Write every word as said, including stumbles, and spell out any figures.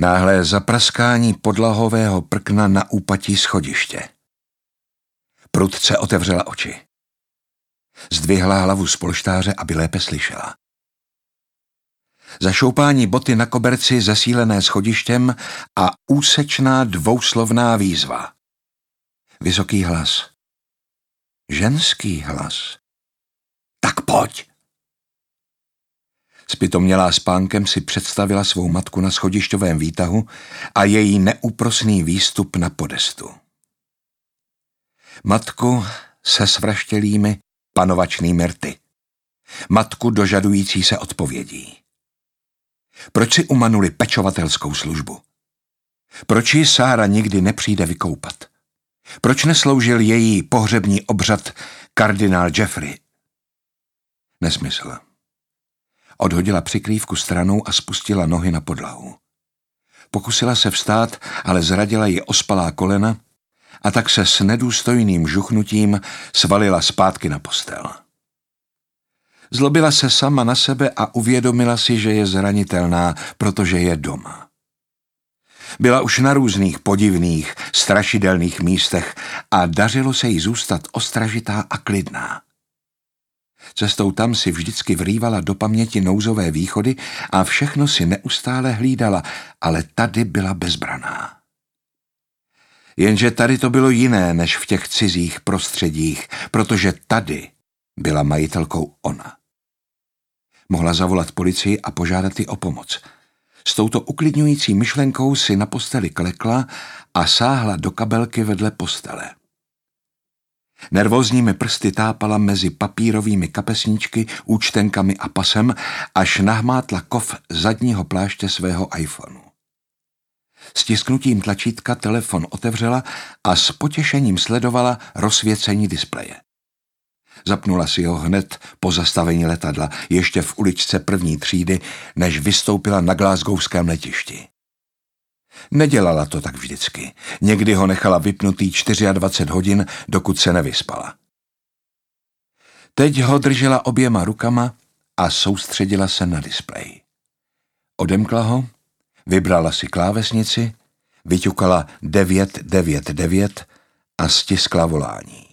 Náhlé zapraskání podlahového prkna na úpatí schodiště. Prudce otevřela oči. Zdvihla hlavu z polštáře, aby lépe slyšela. Zašoupání boty na koberci zesílené schodištěm a úsečná dvouslovná výzva. Vysoký hlas. Ženský hlas. Tak pojď! Zpytomělá spánkem si představila svou matku na schodišťovém výtahu a její neúprosný výstup na podestu. Matku se svraštělými panovačnými rty. Matku dožadující se odpovědí. Proč si umanuli pečovatelskou službu? Proč ji Sára nikdy nepřijde vykoupat? Proč nesloužil její pohřební obřad kardinál Jeffrey? Nesmysl. Odhodila přikrývku stranou a spustila nohy na podlahu. Pokusila se vstát, ale zradila ji ospalá kolena a tak se s nedůstojným žuchnutím svalila zpátky na postel. Zlobila se sama na sebe a uvědomila si, že je zranitelná, protože je doma. Byla už na různých podivných, strašidelných místech a dařilo se jí zůstat ostražitá a klidná. Cestou tam si vždycky vrývala do paměti nouzové východy a všechno si neustále hlídala, ale tady byla bezbraná. Jenže tady to bylo jiné než v těch cizích prostředích, protože tady byla majitelkou ona. Mohla zavolat policii a požádat ji o pomoc. S touto uklidňující myšlenkou si na posteli klekla a sáhla do kabelky vedle postele. Nervózními prsty tápala mezi papírovými kapesníčky, účtenkami a pasem, až nahmátla kov zadního pláště svého iPhoneu. Stisknutím tlačítka telefon otevřela a s potěšením sledovala rozsvěcení displeje. Zapnula si ho hned po zastavení letadla, ještě v uličce první třídy, než vystoupila na glasgowském letišti. Nedělala to tak vždycky. Někdy ho nechala vypnutý dvacet čtyři hodin, dokud se nevyspala. Teď ho držela oběma rukama a soustředila se na displej. Odemkla ho, vybrala si klávesnici, vyťukala devět devět devět a stiskla volání.